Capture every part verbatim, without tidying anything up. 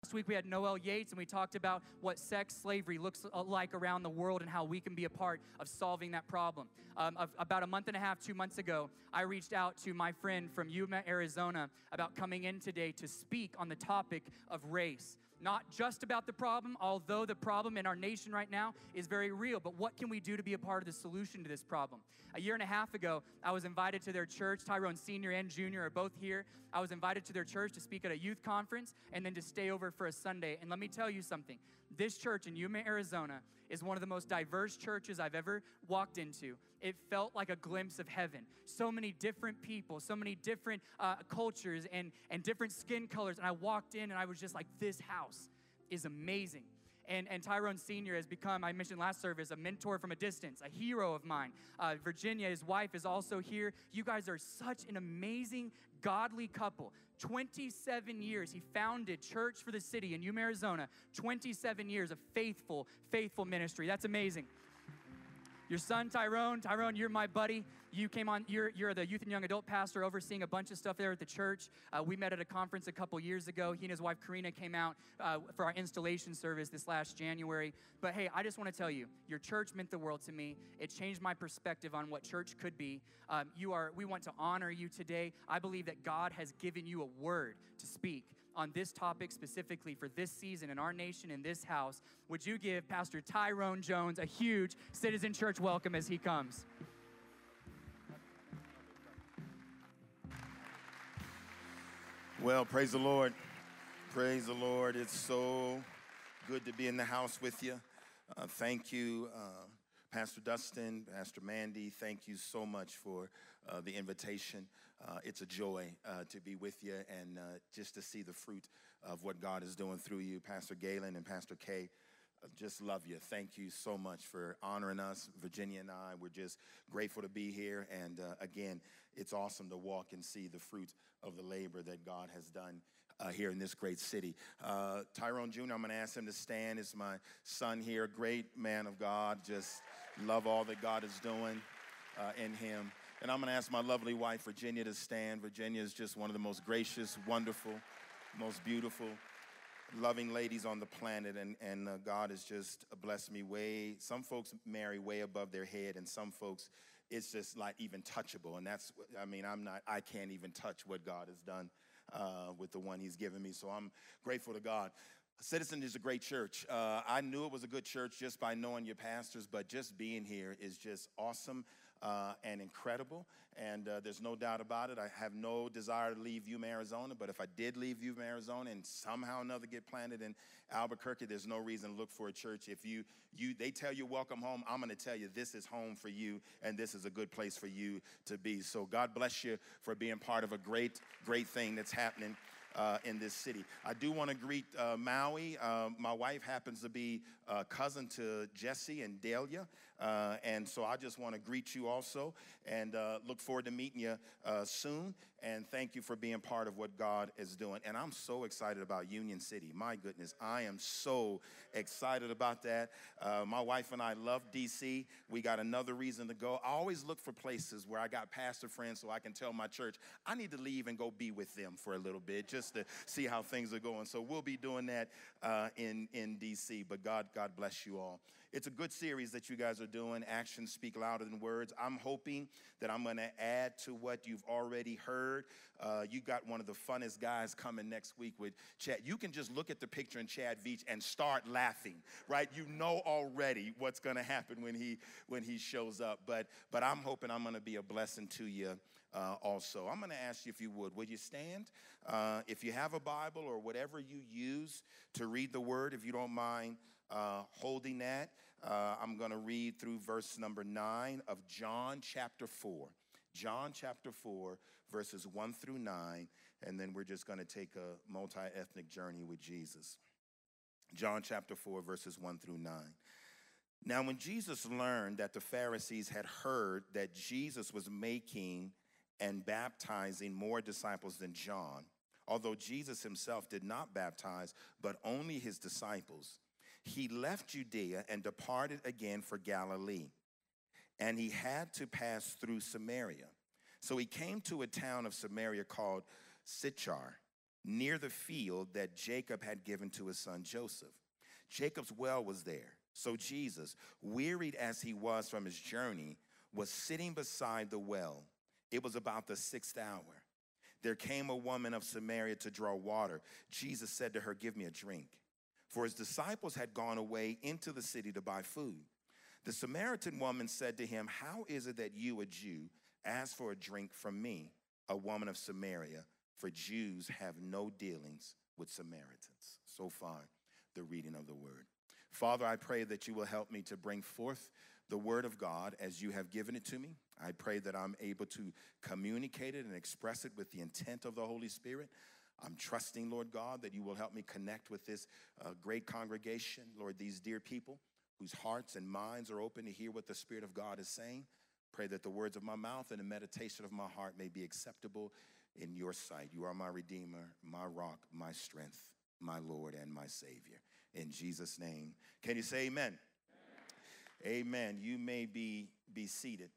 Last week we had Noel Yates, and we talked about what sex slavery looks like around the world and how we can be a part of solving that problem. Um, of, about a month and a half, two months ago, I reached out to my friend from Yuma, Arizona, about coming in today to speak on the topic of race. Not just about the problem, although the problem in our nation right now is very real, but what can we do to be a part of the solution to this problem? A year and a half ago, I was invited to their church. Tyrone Senior and Junior are both here. I was invited to their church to speak at a youth conference and then to stay over for a Sunday. And let me tell you something. This church in Yuma, Arizona is one of the most diverse churches I've ever walked into. It felt like a glimpse of heaven. So many different people, so many different uh, cultures and, and different skin colors. And I walked in and I was just like, this house is amazing. And, and Tyrone Senior has become, I mentioned last service, a mentor from a distance, a hero of mine. Uh, Virginia, his wife, is also here. You guys are such an amazing, godly couple. twenty-seven years, he founded Church for the City in Yuma, Arizona. twenty-seven years of faithful, faithful ministry. That's amazing. Your son, Tyrone, Tyrone, you're my buddy. You came on, you're, you're the youth and young adult pastor overseeing a bunch of stuff there at the church. Uh, we met at a conference a couple years ago. He and his wife, Karina, came out uh, for our installation service this last January. But hey, I just want to tell you, your church meant the world to me. It changed my perspective on what church could be. Um, you are, we want to honor you today. I believe that God has given you a word to speak on this topic specifically for this season in our nation, in this house. Would you give Pastor Tyrone Jones a huge Citizen Church welcome as he comes? Well, praise the Lord. Praise the Lord. It's so good to be in the house with you. Uh, thank you, uh, Pastor Dustin, Pastor Mandy. Thank you so much for uh, the invitation. Uh, it's a joy uh, to be with you and uh, just to see the fruit of what God is doing through you. Pastor Galen and Pastor Kay, uh, just love you. Thank you so much for honoring us. Virginia and I, we're just grateful to be here. And uh, again, it's awesome to walk and see the fruit of the labor that God has done uh, here in this great city. Uh, Tyrone Junior, I'm going to ask him to stand. It's my son here, great man of God. Just love all that God is doing uh, in him. And I'm going to ask my lovely wife, Virginia, to stand. Virginia is just one of the most gracious, wonderful, most beautiful, loving ladies on the planet. And, and uh, God has just blessed me way. Some folks marry way above their head, and some folks, it's just like even touchable. And that's, I mean, I'm not, I can't even touch what God has done uh, with the one he's given me. So I'm grateful to God. Citizen is a great church. Uh, I knew it was a good church just by knowing your pastors, but just being here is just awesome. Uh, and incredible, and uh, there's no doubt about it. I have no desire to leave Yuma, Arizona, but if I did leave Yuma, Arizona, and somehow or another get planted in Albuquerque, there's no reason to look for a church. If you, you, they tell you welcome home, I'm going to tell you this is home for you, and this is a good place for you to be. So God bless you for being part of a great, great thing that's happening Uh, in this city. I do want to greet uh, Maui. Uh, my wife happens to be uh, cousin to Jesse and Delia, uh, and so I just want to greet you also and uh, look forward to meeting you uh, soon, and thank you for being part of what God is doing. And I'm so excited about Union City. My goodness, I am so excited about that. Uh, my wife and I love D C. We got another reason to go. I always look for places where I got pastor friends so I can tell my church, I need to leave and go be with them for a little bit, just to see how things are going. So we'll be doing that uh, in, in D C, but God, God bless you all. It's a good series that you guys are doing. Actions speak louder than words. I'm hoping that I'm going to add to what you've already heard. Uh, you got one of the funnest guys coming next week with Chad. You can just look at the picture in Chad Veach and start laughing, right? You know already what's going to happen when he when he shows up. But but I'm hoping I'm going to be a blessing to you uh, also. I'm going to ask you if you would. Would you stand? Uh, if you have a Bible or whatever you use to read the word, if you don't mind uh, holding that, uh, I'm going to read through verse number nine of John chapter four. John chapter four, verses one through nine, and then we're just going to take a multi-ethnic journey with Jesus. John chapter four, verses one through nine. Now, when Jesus learned that the Pharisees had heard that Jesus was making and baptizing more disciples than John, although Jesus himself did not baptize, but only his disciples, he left Judea and departed again for Galilee. And he had to pass through Samaria. So he came to a town of Samaria called Sychar, near the field that Jacob had given to his son Joseph. Jacob's well was there. So Jesus, wearied as he was from his journey, was sitting beside the well. It was about the sixth hour. There came a woman of Samaria to draw water. Jesus said to her, "Give me a drink." For his disciples had gone away into the city to buy food. The Samaritan woman said to him, "How is it that you, a Jew, ask for a drink from me, a woman of Samaria? For Jews have no dealings with Samaritans." So far, the reading of the word. Father, I pray that you will help me to bring forth the word of God as you have given it to me. I pray that I'm able to communicate it and express it with the intent of the Holy Spirit. I'm trusting, Lord God, that you will help me connect with this uh, great congregation, Lord, these dear people whose hearts and minds are open to hear what the Spirit of God is saying. Pray that the words of my mouth and the meditation of my heart may be acceptable in your sight. You are my Redeemer, my rock, my strength, my Lord, and my Savior. In Jesus' name. Can you say amen? Amen. Amen. You may be, be seated.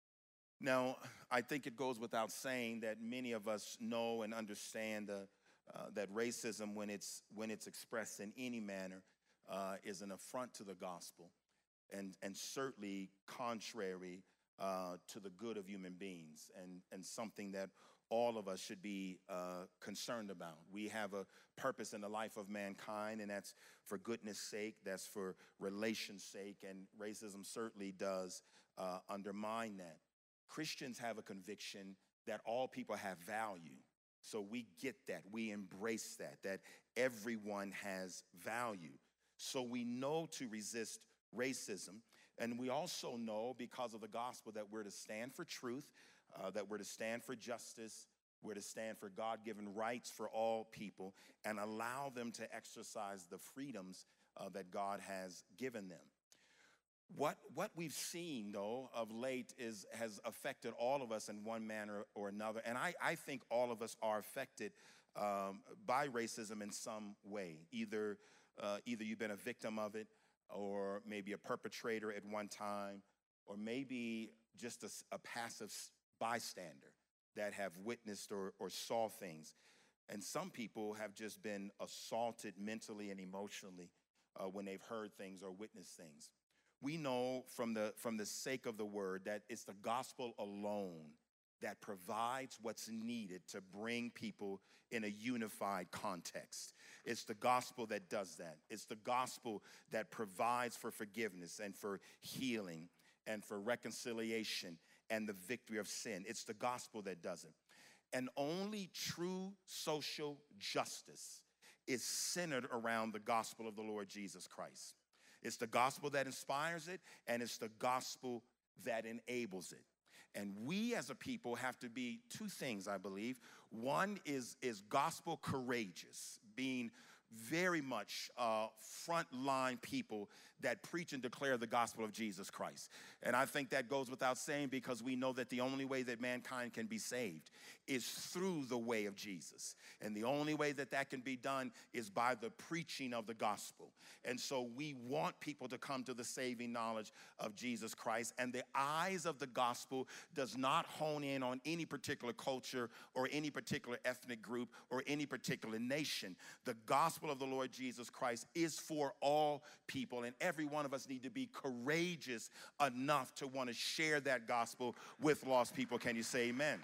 Now, I think it goes without saying that many of us know and understand uh, uh, that racism, when it's, when it's expressed in any manner, uh, is an affront to the gospel and, and certainly contrary uh, to the good of human beings, and, and something that all of us should be uh, concerned about. We have a purpose in the life of mankind, and that's for goodness sake, that's for relation's sake, and racism certainly does uh, undermine that. Christians have a conviction that all people have value. So we get that, we embrace that, that everyone has value. So we know to resist racism, and we also know because of the gospel that we're to stand for truth, Uh, that we're to stand for justice, we're to stand for God-given rights for all people, and allow them to exercise the freedoms uh, that God has given them. What, what we've seen, though, of late is, has affected all of us in one manner or another, and I, I think all of us are affected um, by racism in some way. Either, uh, either you've been a victim of it, or maybe a perpetrator at one time, or maybe just a, a passive bystander that have witnessed or, or saw things. And some people have just been assaulted mentally and emotionally uh, when they've heard things or witnessed things. We know from the, from the sake of the word that it's the gospel alone that provides what's needed to bring people in a unified context. It's the gospel that does that. It's the gospel that provides for forgiveness and for healing and for reconciliation and the victory of sin. It's the gospel that does it. And only true social justice is centered around the gospel of the Lord Jesus Christ. It's the gospel that inspires it, and it's the gospel that enables it. And we as a people have to be two things, I believe. One is, is gospel courageous, being very much uh, frontline people that preach and declare the gospel of Jesus Christ. And I think that goes without saying, because we know that the only way that mankind can be saved is through the way of Jesus. And the only way that that can be done is by the preaching of the gospel. And so we want people to come to the saving knowledge of Jesus Christ. And the eyes of the gospel does not hone in on any particular culture or any particular ethnic group or any particular nation. The gospel of the Lord Jesus Christ is for all people, and every one of us need to be courageous enough to want to share that gospel with lost people. Can you say amen?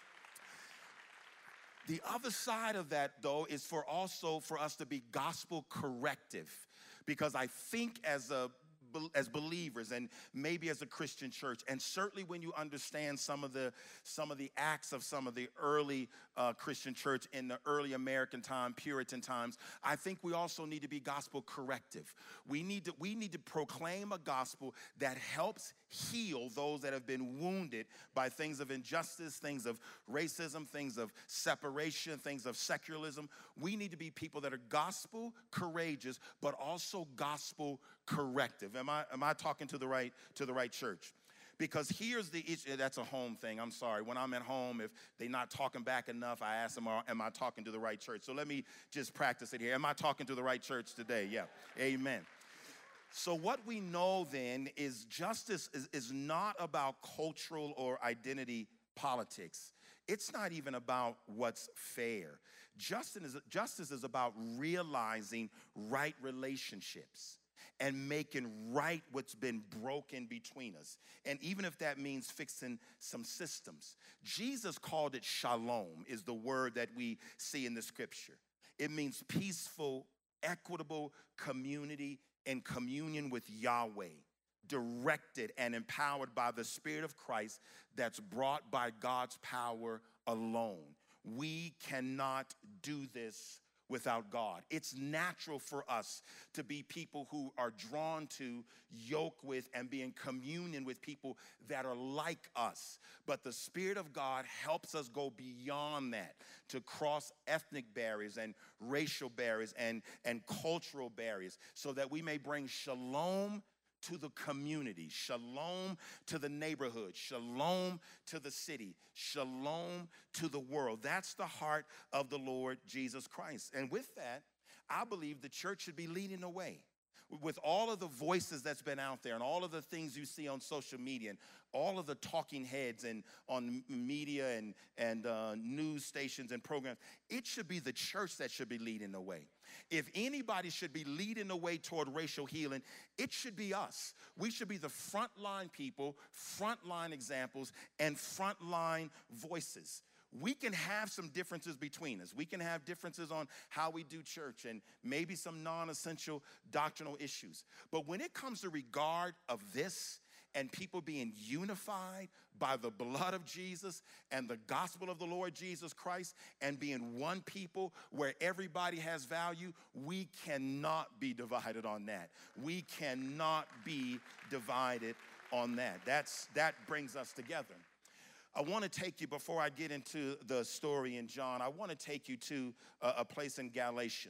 The other side of that, though, is for also for us to be gospel corrective, because I think as a as believers, and maybe as a Christian church, and certainly when you understand some of the some of the acts of some of the early uh, Christian church in the early American time, Puritan times, I think we also need to be gospel corrective. We need to we need to proclaim a gospel that helps heal those that have been wounded by things of injustice, things of racism, things of separation, things of secularism. We need to be people that are gospel courageous, but also gospel corrective. Am I, am I talking to the right, to the right church? Because here's the issue. That's a home thing. I'm sorry. When I'm at home, if they're not talking back enough, I ask them, am I talking to the right church? So let me just practice it here. Am I talking to the right church today? Yeah. Amen. So what we know then is justice is, is not about cultural or identity politics. It's not even about what's fair. Justice is, justice is about realizing right relationships and making right what's been broken between us. And even if that means fixing some systems. Jesus called it shalom, is the word that we see in the scripture. It means peaceful, equitable community and communion with Yahweh, directed and empowered by the Spirit of Christ that's brought by God's power alone. We cannot do this without God. It's natural for us to be people who are drawn to, yoke with, and be in communion with people that are like us. But the Spirit of God helps us go beyond that, to cross ethnic barriers and racial barriers and, and cultural barriers, so that we may bring shalom to the community, shalom to the neighborhood, shalom to the city, shalom to the world. That's the heart of the Lord Jesus Christ. And with that, I believe the church should be leading the way. With all of the voices that's been out there and all of the things you see on social media and all of the talking heads and on media and, and uh, news stations and programs, it should be the church that should be leading the way. If anybody should be leading the way toward racial healing, it should be us. We should be the frontline people, frontline examples, and frontline voices. We can have some differences between us. We can have differences on how we do church and maybe some non-essential doctrinal issues. But when it comes to regard of this and people being unified by the blood of Jesus and the gospel of the Lord Jesus Christ and being one people where everybody has value, we cannot be divided on that. We cannot be divided on that. That's, that brings us together. I want to take you, before I get into the story in John, I want to take you to a, a place in Galatia.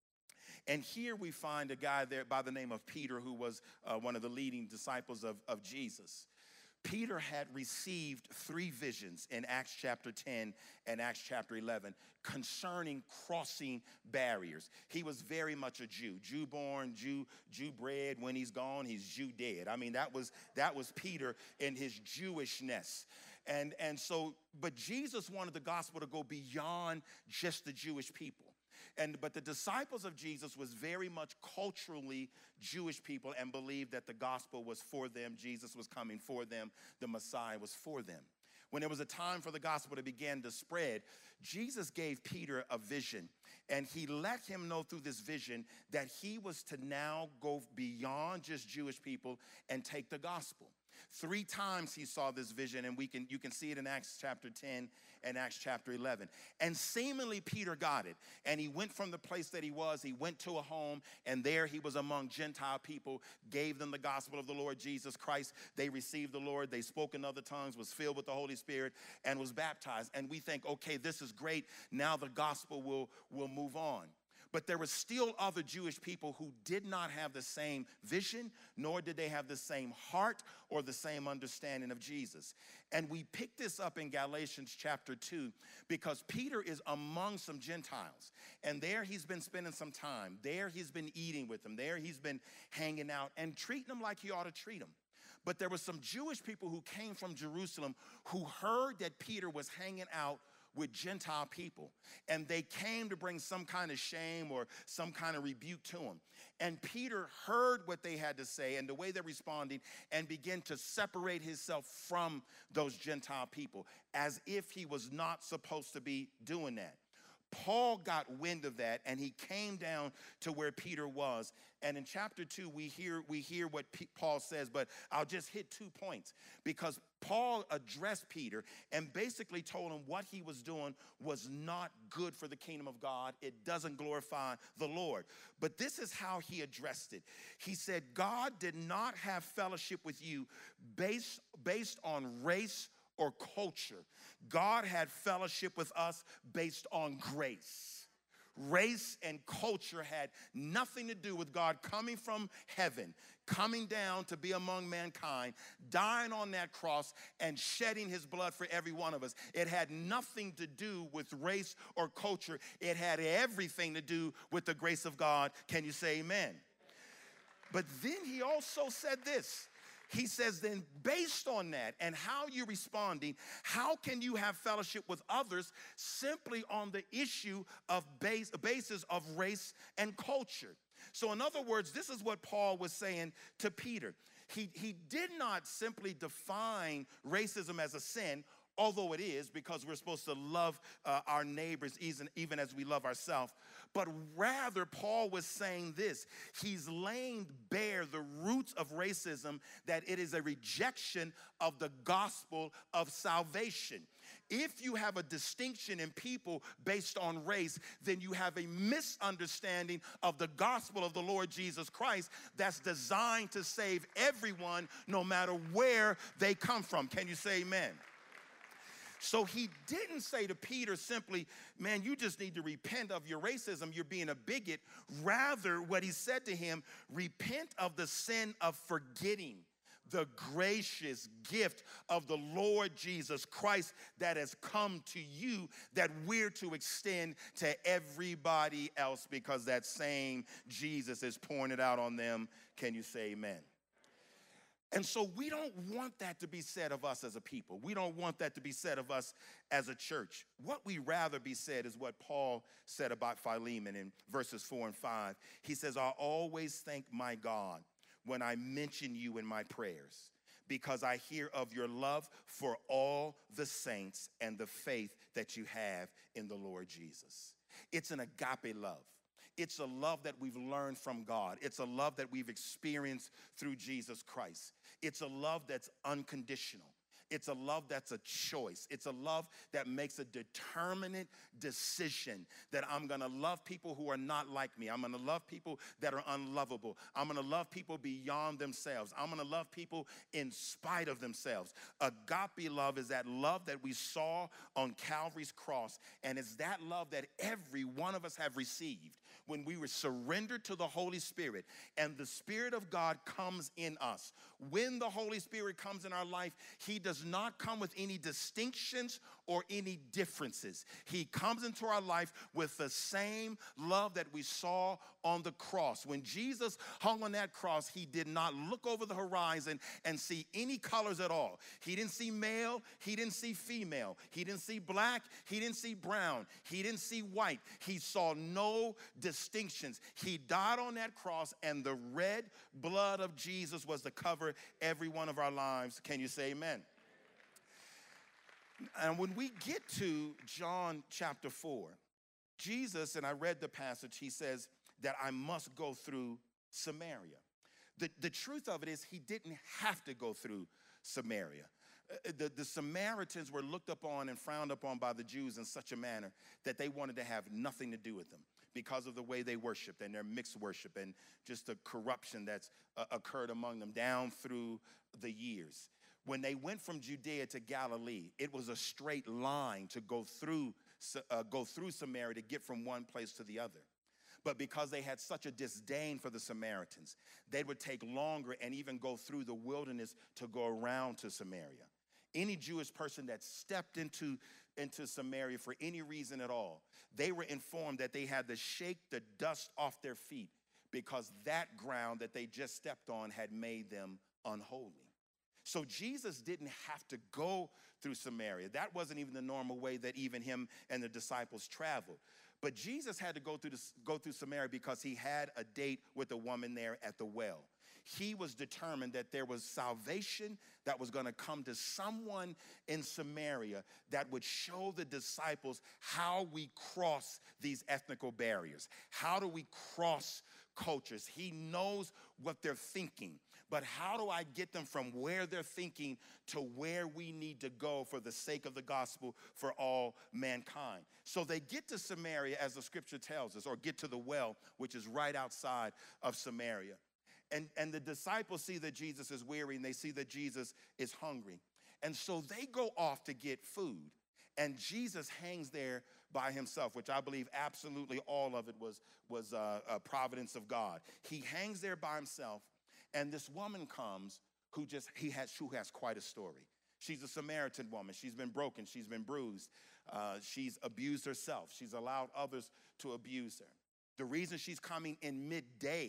And here we find a guy there by the name of Peter, who was uh, one of the leading disciples of, of Jesus. Peter had received three visions in Acts chapter ten and Acts chapter eleven concerning crossing barriers. He was very much a Jew, Jew-born, Jew, Jew-bred. When he's gone, he's Jew-dead. I mean, that was, that was Peter in his Jewishness. And, and so, but Jesus wanted the gospel to go beyond just the Jewish people. And, but the disciples of Jesus was very much culturally Jewish people and believed that the gospel was for them. Jesus was coming for them. The Messiah was for them. When there was a time for the gospel to begin to spread, Jesus gave Peter a vision, and he let him know through this vision that he was to now go beyond just Jewish people and take the gospel. Three times he saw this vision, and we can you can see it in Acts chapter ten and Acts chapter eleven. And seemingly Peter got it, and he went from the place that he was, he went to a home, and there he was among Gentile people, gave them the gospel of the Lord Jesus Christ. They received the Lord, they spoke in other tongues, was filled with the Holy Spirit, and was baptized. And we think, okay, this is great, now the gospel will, will move on. But there were still other Jewish people who did not have the same vision, nor did they have the same heart or the same understanding of Jesus. And we pick this up in Galatians chapter two because Peter is among some Gentiles. And there he's been spending some time. There he's been eating with them. There he's been hanging out and treating them like he ought to treat them. But there were some Jewish people who came from Jerusalem who heard that Peter was hanging out with Gentile people, and they came to bring some kind of shame or some kind of rebuke to him. And Peter heard what they had to say and the way they're responding and began to separate himself from those Gentile people as if he was not supposed to be doing that. Paul got wind of that, and he came down to where Peter was. And in chapter two, we hear, we hear what P- Paul says, but I'll just hit two points because Paul addressed Peter and basically told him what he was doing was not good for the kingdom of God. It doesn't glorify the Lord. But this is how he addressed it. He said, God did not have fellowship with you based, based on race or culture. God had fellowship with us based on grace. Race and culture had nothing to do with God coming from heaven, coming down to be among mankind, dying on that cross and shedding his blood for every one of us. It had nothing to do with race or culture. It had everything to do with the grace of God. Can you say amen? But then he also said this. he says, then based on that and how you're responding, how can you have fellowship with others simply on the issue of base, basis of race and culture? So in other words, this is what Paul was saying to Peter. He, he did not simply define racism as a sin, although it is, because we're supposed to love uh, our neighbors even, even as we love ourselves. But rather, Paul was saying this. He's laying bare the roots of racism, that it is a rejection of the gospel of salvation. If you have a distinction in people based on race, then you have a misunderstanding of the gospel of the Lord Jesus Christ that's designed to save everyone, no matter where they come from. Can you say amen? So he didn't say to Peter simply, man, you just need to repent of your racism, you're being a bigot. Rather, what he said to him, repent of the sin of forgetting the gracious gift of the Lord Jesus Christ that has come to you, that we're to extend to everybody else, because that same Jesus is pouring it out on them. Can you say amen? And so we don't want that to be said of us as a people. We don't want that to be said of us as a church. What we rather be said is what Paul said about Philemon in verses four and five. He says, I always thank my God when I mention you in my prayers, because I hear of your love for all the saints and the faith that you have in the Lord Jesus. It's an agape love. It's a love that we've learned from God. It's a love that we've experienced through Jesus Christ. It's a love that's unconditional. It's a love that's a choice. It's a love that makes a determinate decision that I'm going to love people who are not like me. I'm going to love people that are unlovable. I'm going to love people beyond themselves. I'm going to love people in spite of themselves. Agape love is that love that we saw on Calvary's cross, and it's that love that every one of us have received when we were surrendered to the Holy Spirit, and the Spirit of God comes in us. When the Holy Spirit comes in our life, he does not come with any distinctions or any differences. He comes into our life with the same love that we saw on the cross. When Jesus hung on that cross, he did not look over the horizon and see any colors at all. He didn't see male, he didn't see female, he didn't see black, he didn't see brown, he didn't see white. He saw no distinctions. He died on that cross, and the red blood of Jesus was to cover every one of our lives. Can you say amen? And when we get to John chapter four, Jesus, and I read the passage, he says that I must go through Samaria. The, the truth of it is he didn't have to go through Samaria. Uh, the, the Samaritans were looked upon and frowned upon by the Jews in such a manner that they wanted to have nothing to do with them because of the way they worshiped and their mixed worship and just the corruption that's uh, occurred among them down through the years. When they went from Judea to Galilee, it was a straight line to go through, uh, go through Samaria to get from one place to the other. But because they had such a disdain for the Samaritans, they would take longer and even go through the wilderness to go around to Samaria. Any Jewish person that stepped into, into Samaria for any reason at all, they were informed that they had to shake the dust off their feet because that ground that they just stepped on had made them unholy. So Jesus didn't have to go through Samaria. That wasn't even the normal way that even him and the disciples traveled. But Jesus had to go through, this, go through Samaria because he had a date with a woman there at the well. He was determined that there was salvation that was going to come to someone in Samaria that would show the disciples how we cross these ethnical barriers. How do we cross cultures? He knows what they're thinking. But how do I get them from where they're thinking to where we need to go for the sake of the gospel for all mankind? So they get to Samaria, as the scripture tells us, or get to the well, which is right outside of Samaria. And, and the disciples see that Jesus is weary, and they see that Jesus is hungry. And so they go off to get food. And Jesus hangs there by himself, which I believe absolutely all of it was, was uh, a providence of God. He hangs there by himself. And this woman comes who just, he has, who has quite a story. She's a Samaritan woman. She's been broken. She's been bruised. Uh, she's abused herself. She's allowed others to abuse her. The reason she's coming in midday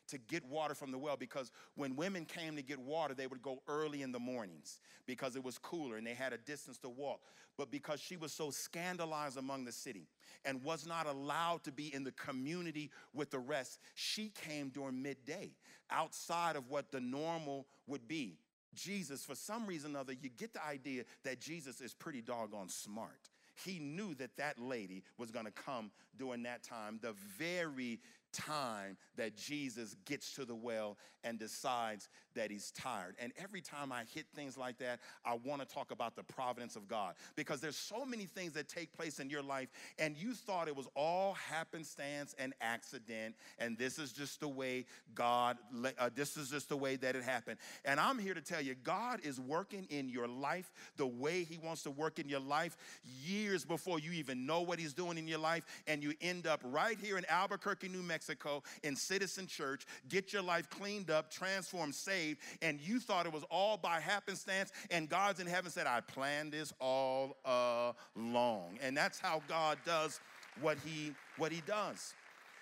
to get water from the well, because when women came to get water, they would go early in the mornings because it was cooler and they had a distance to walk. But because she was so scandalized among the city and was not allowed to be in the community with the rest, she came during midday, outside of what the normal would be. Jesus, for some reason or other, you get the idea that Jesus is pretty doggone smart. He knew that that lady was going to come during that time, the very time that Jesus gets to the well and decides that he's tired. And every time I hit things like that, I want to talk about the providence of God, because there's so many things that take place in your life and you thought it was all happenstance and accident, and this is just the way God, uh, this is just the way that it happened. And I'm here to tell you, God is working in your life the way he wants to work in your life years before you even know what he's doing in your life, and you end up right here in Albuquerque, New Mexico, Mexico, in Citizen Church, get your life cleaned up, transformed, saved, and you thought it was all by happenstance, and God's in heaven said, I planned this all along. And that's how God does what he, what he does.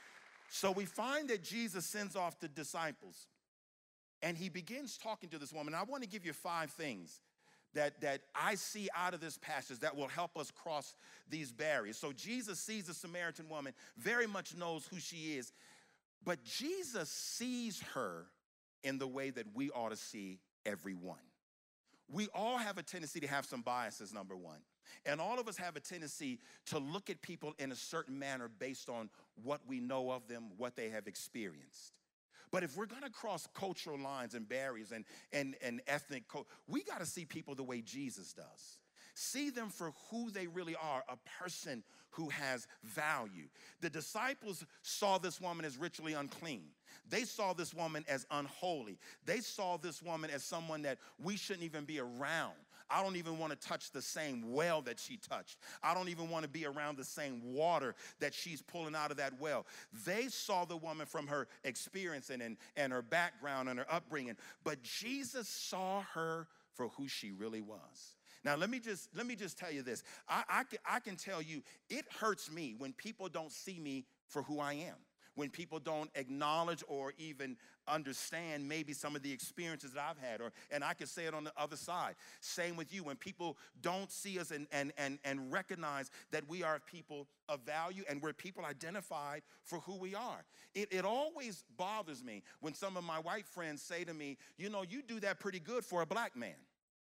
So we find that Jesus sends off the disciples, and he begins talking to this woman. I want to give you five things that, that I see out of this passage that will help us cross these barriers. So Jesus sees the Samaritan woman, very much knows who she is, but Jesus sees her in the way that we ought to see everyone. We all have a tendency to have some biases, number one. And all of us have a tendency to look at people in a certain manner based on what we know of them, what they have experienced. But if we're going to cross cultural lines and barriers and, and, and ethnic code, we got to see people the way Jesus does. See them for who they really are, a person who has value. The disciples saw this woman as ritually unclean. They saw this woman as unholy. They saw this woman as someone that we shouldn't even be around. I don't even want to touch the same well that she touched. I don't even want to be around the same water that she's pulling out of that well. They saw the woman from her experience and, and, and her background and her upbringing, but Jesus saw her for who she really was. Now, let me just, let me just tell you this. I, I, can, I can tell you, it hurts me when people don't see me for who I am, when people don't acknowledge or even understand maybe some of the experiences that I've had, or and I can say it on the other side. Same with you, when people don't see us and, and, and, and recognize that we are people of value and we're people identified for who we are. It, it always bothers me when some of my white friends say to me, you know, you do that pretty good for a black man.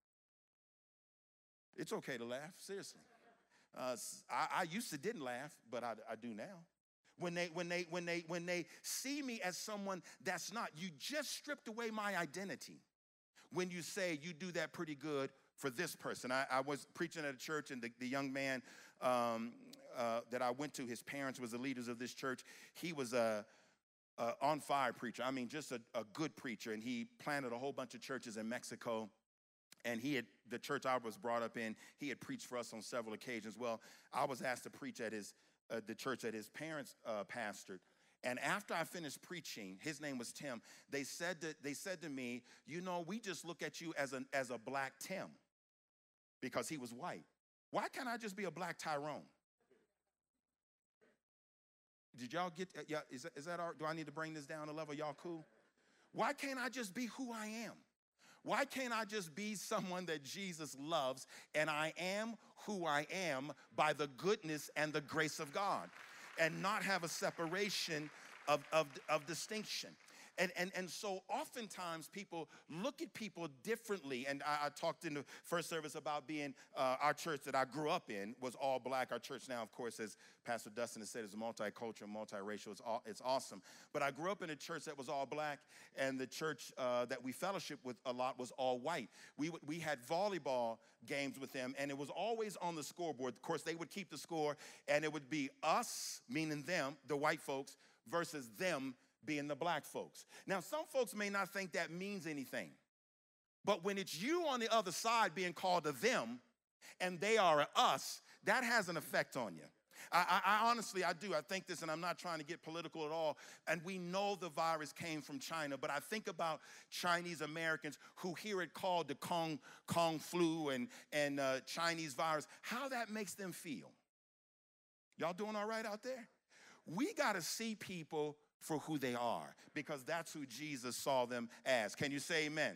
It's okay to laugh, seriously. Uh, I, I used to didn't laugh, but I, I do now. When they, when, they, when, they, when they see me as someone that's not, you just stripped away my identity when you say you do that pretty good for this person. I, I was preaching at a church, and the, the young man um, uh, that I went to, his parents was the leaders of this church. He was a, a on-fire preacher. I mean, just a, a good preacher, and he planted a whole bunch of churches in Mexico. And he had, the church I was brought up in, he had preached for us on several occasions. Well, I was asked to preach at his Uh, the church that his parents uh, pastored. And after I finished preaching, his name was Tim, they said to, they said to me, you know, we just look at you as, an, as a black Tim, because he was white. Why can't I just be a black Tyrone? Did y'all get, uh, yeah, is, is that, our, do I need to bring this down a level? Y'all cool? Why can't I just be who I am? Why can't I just be someone that Jesus loves, and I am who I am by the goodness and the grace of God, and not have a separation of, of, of distinction? And, and, and so oftentimes people look at people differently. And I, I talked in the first service about being, uh, our church that I grew up in was all black. Our church now, of course, as Pastor Dustin has said, is multicultural, multiracial. It's, all, it's awesome. But I grew up in a church that was all black, and the church uh, that we fellowship with a lot was all white. We, we had volleyball games with them, and it was always on the scoreboard. Of course, they would keep the score, and it would be us, meaning them, the white folks, versus them, being the black folks. Now, some folks may not think that means anything, but when it's you on the other side being called a them and they are a us, that has an effect on you. I, I, I honestly, I do. I think this, and I'm not trying to get political at all, and we know the virus came from China, but I think about Chinese Americans who hear it called the Kong, Kong flu and, and uh, Chinese virus, how that makes them feel. Y'all doing all right out there? We got to see people for who they are, because that's who Jesus saw them as. Can you say amen?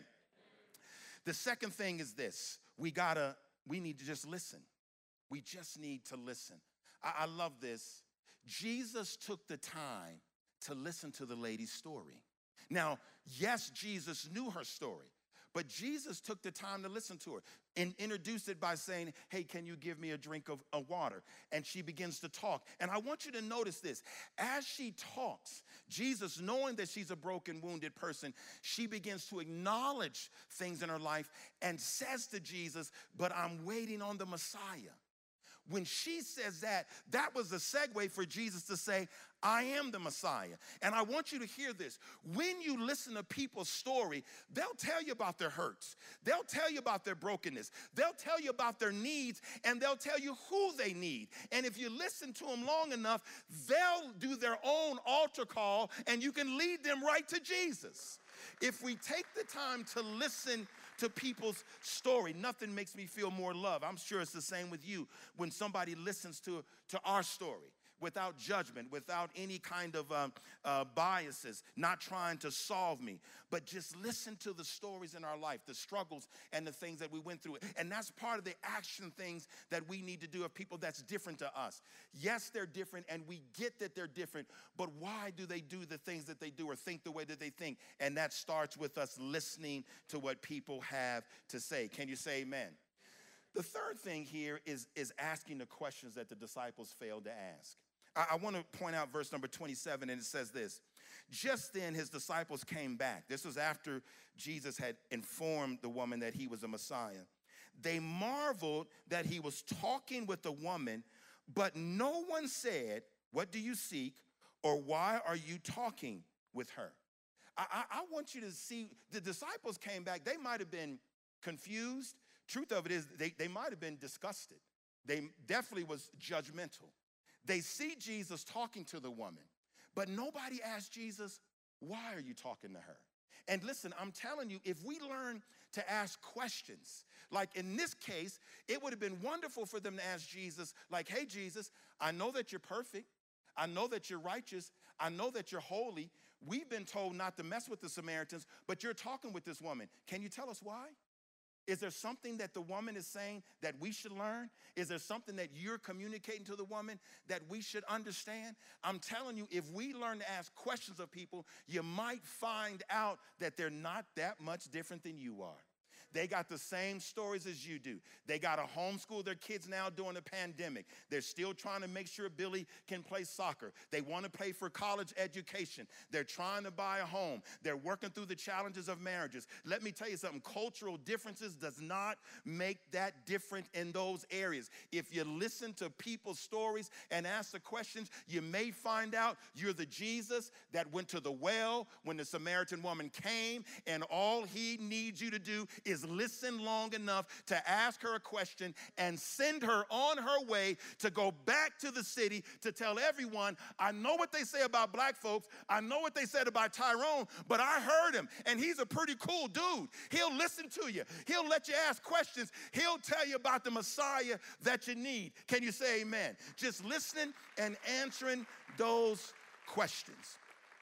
The second thing is this. We gotta, we need to just listen. We just need to listen. I, I love this. Jesus took the time to listen to the lady's story. Now, yes, Jesus knew her story, but Jesus took the time to listen to her and introduced it by saying, hey, can you give me a drink of, of water? And she begins to talk. And I want you to notice this. As she talks, Jesus, knowing that she's a broken, wounded person, she begins to acknowledge things in her life and says to Jesus, but I'm waiting on the Messiah. When she says that, that was the segue for Jesus to say, I am the Messiah. And I want you to hear this. When you listen to people's story, they'll tell you about their hurts. They'll tell you about their brokenness. They'll tell you about their needs, and they'll tell you who they need. And if you listen to them long enough, they'll do their own altar call, and you can lead them right to Jesus. If we take the time to listen to people's story, nothing makes me feel more love. I'm sure it's the same with you when somebody listens to, to our story without judgment, without any kind of um, uh, biases, not trying to solve me, but just listen to the stories in our life, the struggles and the things that we went through. And that's part of the action things that we need to do of people that's different to us. Yes, they're different, and we get that they're different, but why do they do the things that they do or think the way that they think? And that starts with us listening to what people have to say. Can you say amen? The third thing here is, is asking the questions that the disciples failed to ask. I, I want to point out verse number twenty-seven, and it says this. Just then his disciples came back. This was after Jesus had informed the woman that he was the Messiah. They marveled that he was talking with the woman, but no one said, what do you seek, or why are you talking with her? I, I, I want you to see, the disciples came back. They might have been confused. Truth of it is, they, they might have been disgusted. They definitely was judgmental. They see Jesus talking to the woman, but nobody asked Jesus, why are you talking to her? And listen, I'm telling you, if we learn to ask questions, like in this case, it would have been wonderful for them to ask Jesus, like, hey, Jesus, I know that you're perfect. I know that you're righteous. I know that you're holy. We've been told not to mess with the Samaritans, but you're talking with this woman. Can you tell us why? Is there something that the woman is saying that we should learn? Is there something that you're communicating to the woman that we should understand? I'm telling you, if we learn to ask questions of people, you might find out that they're not that much different than you are. They got the same stories as you do. They got to homeschool their kids now during the pandemic. They're still trying to make sure Billy can play soccer. They want to pay for college education. They're trying to buy a home. They're working through the challenges of marriages. Let me tell you something. Cultural differences does not make that different in those areas. If you listen to people's stories and ask the questions, you may find out you're the Jesus that went to the well when the Samaritan woman came, and all he needs you to do is listen long enough to ask her a question and send her on her way to go back to the city to tell everyone, I know what they say about black folks. I know what they said about Tyrone, but I heard him, and he's a pretty cool dude. He'll listen to you. He'll let you ask questions. He'll tell you about the Messiah that you need. Can you say amen? Just listening and answering those questions.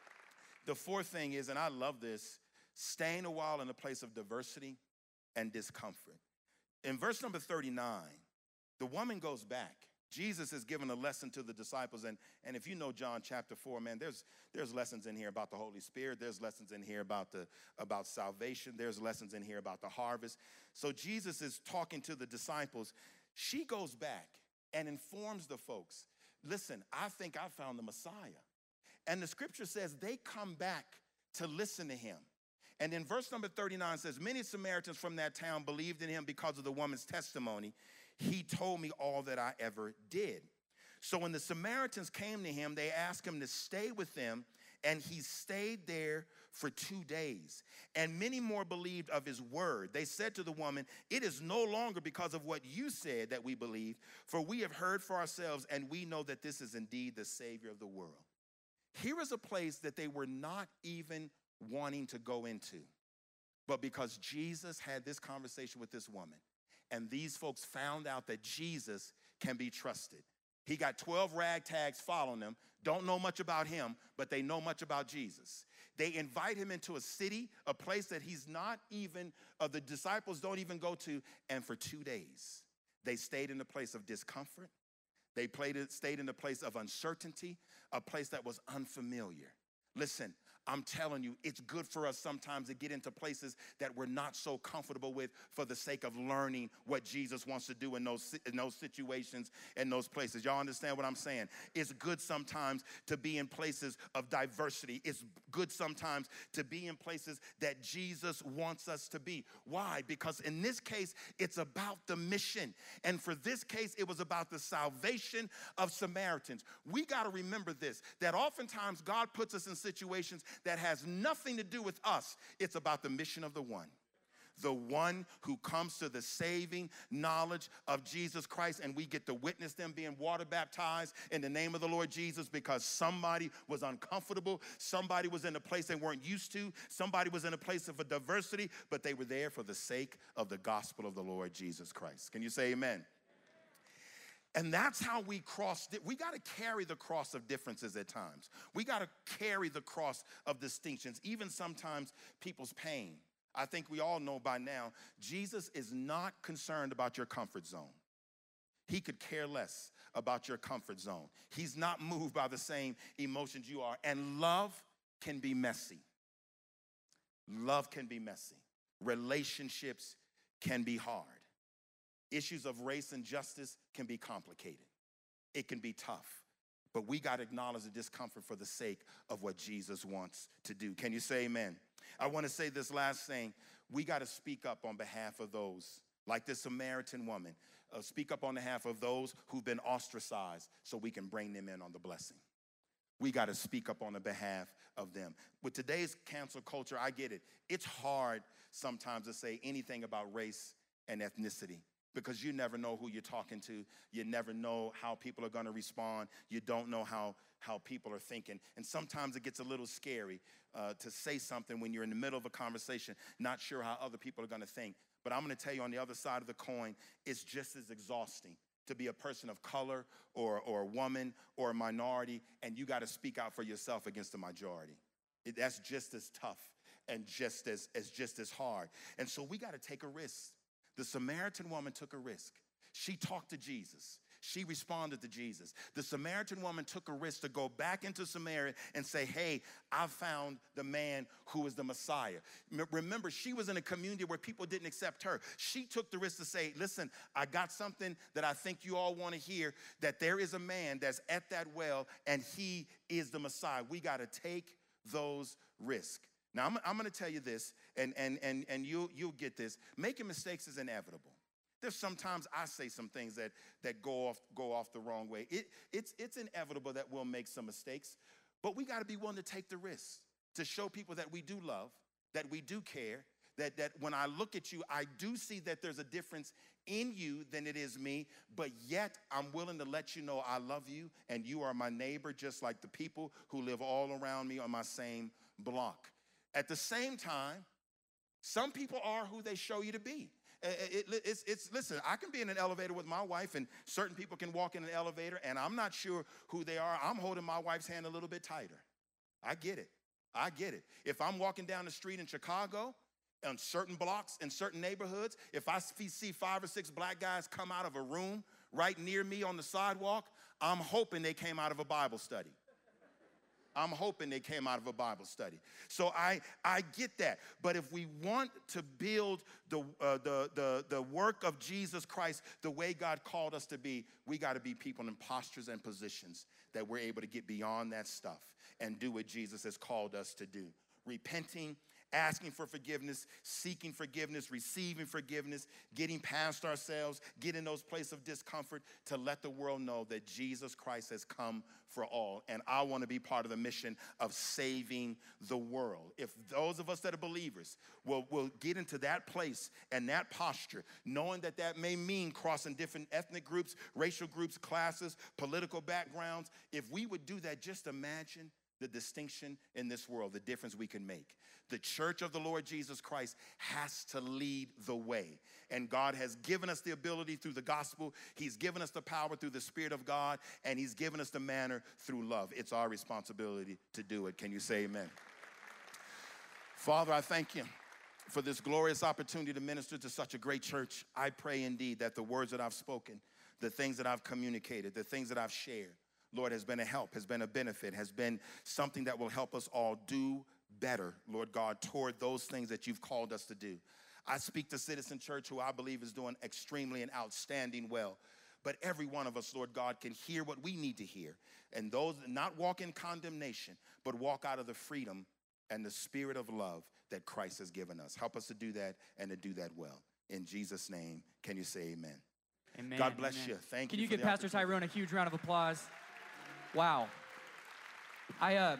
The fourth thing is, and I love this, staying a while in a place of diversity and discomfort. In verse number thirty-nine, the woman goes back. Jesus is giving a lesson to the disciples, and, and if you know John chapter four, man, there's, there's lessons in here about the Holy Spirit. There's lessons in here about, the, about salvation. There's lessons in here about the harvest. So Jesus is talking to the disciples. She goes back and informs the folks, listen, I think I found the Messiah. And the scripture says they come back to listen to him. And then verse number thirty-nine says, many Samaritans from that town believed in him because of the woman's testimony. He told me all that I ever did. So when the Samaritans came to him, they asked him to stay with them, and he stayed there for two days. And many more believed of his word. They said to the woman, it is no longer because of what you said that we believe, for we have heard for ourselves, and we know that this is indeed the Savior of the world. Here is a place that they were not even wanting to go into. But because Jesus had this conversation with this woman, and these folks found out that Jesus can be trusted, He got twelve ragtags following him, don't know much about him, but they know much about Jesus. They invite him into a city, a place that he's not even, uh, the disciples don't even go to, and for two days, they stayed in a place of discomfort. They played it, stayed in a place of uncertainty, a place that was unfamiliar. Listen, I'm telling you, it's good for us sometimes to get into places that we're not so comfortable with for the sake of learning what Jesus wants to do in those, in those situations and those places. Y'all understand what I'm saying? It's good sometimes to be in places of diversity. It's good sometimes to be in places that Jesus wants us to be. Why? Because in this case, it's about the mission. And for this case, it was about the salvation of Samaritans. We got to remember this, that oftentimes God puts us in situations that has nothing to do with us. It's about the mission of the one. The one who comes to the saving knowledge of Jesus Christ, and we get to witness them being water baptized in the name of the Lord Jesus because somebody was uncomfortable, somebody was in a place they weren't used to, somebody was in a place of a diversity, but they were there for the sake of the gospel of the Lord Jesus Christ. Can you say amen? And that's how we cross. We got to carry the cross of differences at times. We got to carry the cross of distinctions, even sometimes people's pain. I think we all know by now, Jesus is not concerned about your comfort zone. He could care less about your comfort zone. He's not moved by the same emotions you are. And love can be messy. Love can be messy. Relationships can be hard. Issues of race and justice can be complicated. It can be tough. But we got to acknowledge the discomfort for the sake of what Jesus wants to do. Can you say amen? I want to say this last thing. We got to speak up on behalf of those, like this Samaritan woman. Uh, speak up on behalf of those who've been ostracized so we can bring them in on the blessing. We got to speak up on the behalf of them. With today's cancel culture, I get it. It's hard sometimes to say anything about race and ethnicity, because you never know who you're talking to. You never know how people are going to respond. You don't know how, how people are thinking. And sometimes it gets a little scary uh, to say something when you're in the middle of a conversation, not sure how other people are going to think. But I'm going to tell you, on the other side of the coin, it's just as exhausting to be a person of color or, or a woman or a minority, and you got to speak out for yourself against the majority. It, that's just as tough and just as, as just as hard. And so we got to take a risk. The Samaritan woman took a risk. She talked to Jesus. She responded to Jesus. The Samaritan woman took a risk to go back into Samaria and say, hey, I found the man who is the Messiah. Remember, she was in a community where people didn't accept her. She took the risk to say, listen, I got something that I think you all want to hear, that there is a man that's at that well, and he is the Messiah. We got to take those risks. Now, I'm, I'm going to tell you this, and, and, and, and you'll, you'll get this. Making mistakes is inevitable. There's sometimes I say some things that, that go off, go off the wrong way. It, it's, it's inevitable that we'll make some mistakes, but we got to be willing to take the risks to show people that we do love, that we do care, that, that when I look at you, I do see that there's a difference in you than it is me, but yet I'm willing to let you know I love you, and you are my neighbor, just like the people who live all around me on my same block. At the same time, some people are who they show you to be. It, it, it's, it's, listen, I can be in an elevator with my wife, and certain people can walk in an elevator, and I'm not sure who they are. I'm holding my wife's hand a little bit tighter. I get it. I get it. If I'm walking down the street in Chicago, on certain blocks, in certain neighborhoods, if I see five or six black guys come out of a room right near me on the sidewalk, I'm hoping they came out of a Bible study. I'm hoping they came out of a Bible study. So I, I get that. But if we want to build the, uh, the, the, the work of Jesus Christ the way God called us to be, we got to be people in postures and positions that we're able to get beyond that stuff and do what Jesus has called us to do. Repenting, asking for forgiveness, seeking forgiveness, receiving forgiveness, getting past ourselves, getting those places of discomfort to let the world know that Jesus Christ has come for all. And I want to be part of the mission of saving the world. If those of us that are believers will, will get into that place and that posture, knowing that that may mean crossing different ethnic groups, racial groups, classes, political backgrounds, if we would do that, just imagine the distinction in this world, the difference we can make. The church of the Lord Jesus Christ has to lead the way. And God has given us the ability through the gospel. He's given us the power through the Spirit of God, and he's given us the manner through love. It's our responsibility to do it. Can you say amen? Father, I thank you for this glorious opportunity to minister to such a great church. I pray indeed that the words that I've spoken, the things that I've communicated, the things that I've shared, Lord, has been a help, has been a benefit, has been something that will help us all do better, Lord God, toward those things that you've called us to do. I speak to Citizen Church, who I believe is doing extremely and outstanding well. But every one of us, Lord God, can hear what we need to hear. And those that not walk in condemnation, but walk out of the freedom and the spirit of love that Christ has given us. Help us to do that and to do that well. In Jesus' name, can you say amen? Amen. God bless amen. you. Thank can you. Can you for give the Pastor Tyrone a huge round of applause? Wow. I um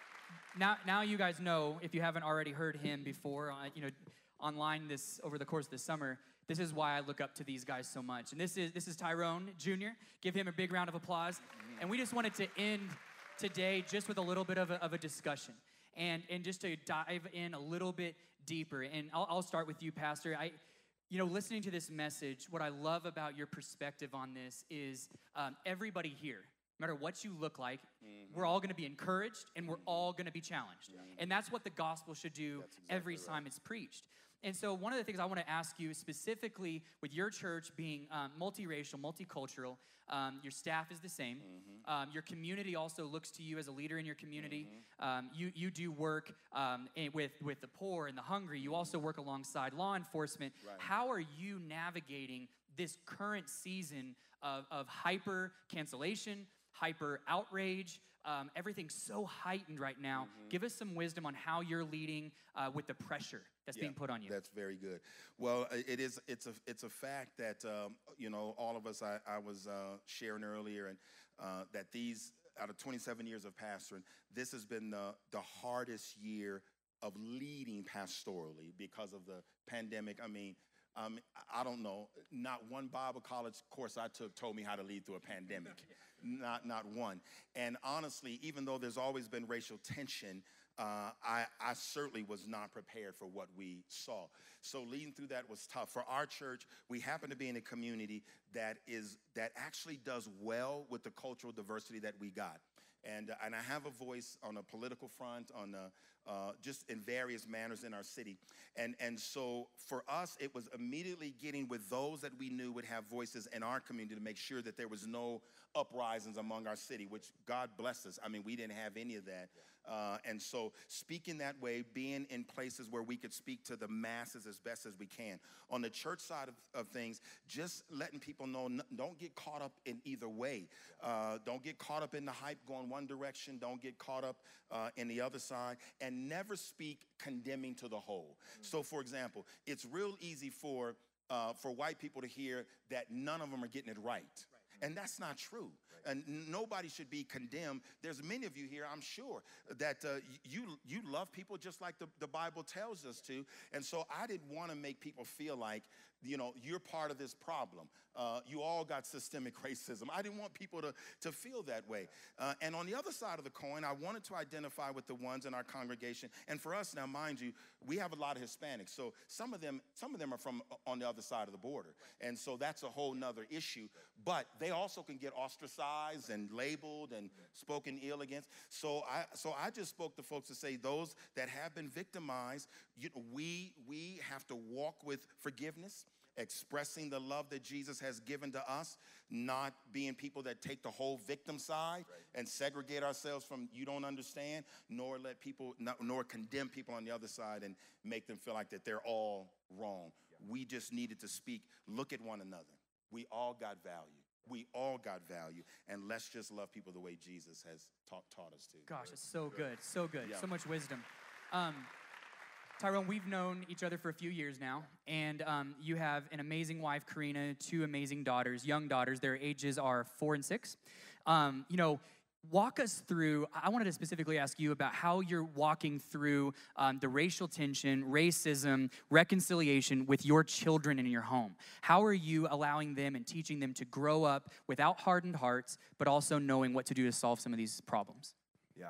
now now you guys know, if you haven't already heard him before, uh, you know, online this over the course of the summer. This is why I look up to these guys so much. And this is this is Tyrone Junior Give him a big round of applause. And we just wanted to end today just with a little bit of a, of a discussion, and and just to dive in a little bit deeper. And I'll, I'll start with you, Pastor. I. You know, listening to this message, what I love about your perspective on this is um, everybody here, no matter what you look like, mm-hmm. we're all going to be encouraged and we're all going to be challenged. Yeah. And that's what the gospel should do exactly every right. time it's preached. And so one of the things I want to ask you specifically with your church being um, multiracial, multicultural, um, your staff is the same. Mm-hmm. Um, your community also looks to you as a leader in your community. Mm-hmm. Um, you, you do work um, in, with, with the poor and the hungry. You also work alongside law enforcement. Right. How are you navigating this current season of, of hyper cancellation, hyper outrage? Um, everything's so heightened right now. Mm-hmm. Give us some wisdom on how you're leading uh, with the pressure that's yeah, being put on you. That's very good. Well, it is. It's a. It's a fact that um, you know all of us. I, I was uh, sharing earlier, and uh, that these out of twenty-seven years of pastoring, this has been the the hardest year of leading pastorally because of the pandemic. I mean. Um, I don't know, not one Bible college course I took told me how to lead through a pandemic, not not one. And honestly, even though there's always been racial tension, uh, I, I certainly was not prepared for what we saw. So leading through that was tough. For our church, we happen to be in a community that is that actually does well with the cultural diversity that we got. And, uh, and I have a voice on a political front, on the, uh, just in various manners in our city. And, and so for us, it was immediately getting with those that we knew would have voices in our community to make sure that there was no uprisings among our city, which God bless us. I mean, we didn't have any of that. Uh, and so speaking that way, being in places where we could speak to the masses as best as we can. On the church side of, of things, just letting people know, n- don't get caught up in either way. Uh, don't get caught up in the hype going one direction. Don't get caught up uh, in the other side. And never speak condemning to the whole. Mm-hmm. So, for example, it's real easy for, uh, for white people to hear that none of them are getting it right. right. And that's not true. Right. And nobody should be condemned. There's many of you here, I'm sure, that uh, you you love people just like the, the Bible tells us to. And so I didn't want to make people feel like, you know, you're part of this problem. Uh, you all got systemic racism. I didn't want people to, to feel that way. Uh, and on the other side of the coin, I wanted to identify with the ones in our congregation. And for us now, mind you, we have a lot of Hispanics. So some of them, some of them are from on the other side of the border. And so that's a whole nother issue. But they also can get ostracized and labeled and spoken ill against. So I, so I just spoke to folks to say those that have been victimized, you know, we, we have to walk with forgiveness, expressing the love that Jesus has given to us, not being people that take the whole victim side right. and segregate ourselves from you don't understand, nor let people, nor condemn people on the other side and make them feel like that they're all wrong. Yeah. We just needed to speak, look at one another. We all got value. We all got value, and let's just love people the way Jesus has taught, taught us to. Gosh, it's so good, so good, yeah. so much wisdom. Um, Tyrone, we've known each other for a few years now, and um, you have an amazing wife, Karina, two amazing daughters, young daughters. Their ages are four and six. Um, you know, walk us through, I wanted to specifically ask you about how you're walking through um, the racial tension, racism, reconciliation with your children in your home. How are you allowing them and teaching them to grow up without hardened hearts, but also knowing what to do to solve some of these problems? Yeah.